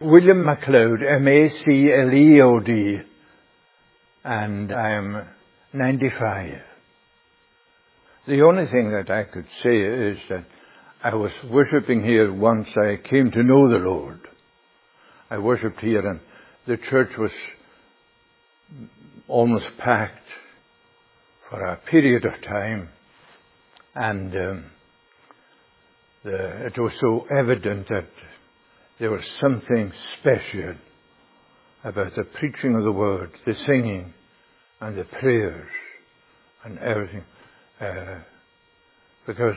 William MacLeod, MacLeod, and I am 95. The only thing that I could say is that I was worshipping here once I came to know the Lord. I worshipped here and the church was almost packed for a period of time. And it was so evident that there was something special about the preaching of the word, the singing and the prayers and everything. Because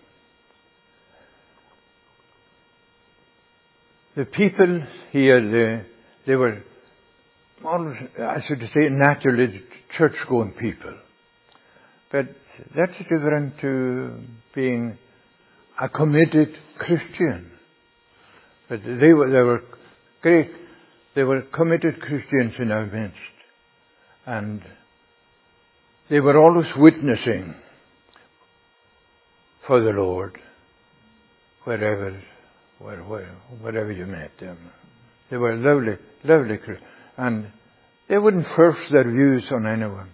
the people here, they were always, I should say, naturally church-going people. But that's different to being a committed Christian. But they were great. They were committed Christians in our midst. And they were always witnessing for the Lord wherever you met them. They were lovely Christians. And they wouldn't force their views on anyone.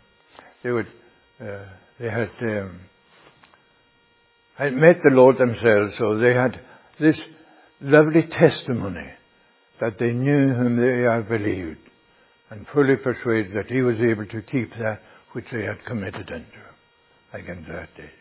They had met the Lord themselves, so they had this lovely testimony that they knew whom they had believed and fully persuaded that He was able to keep that which they had committed unto, like in that day.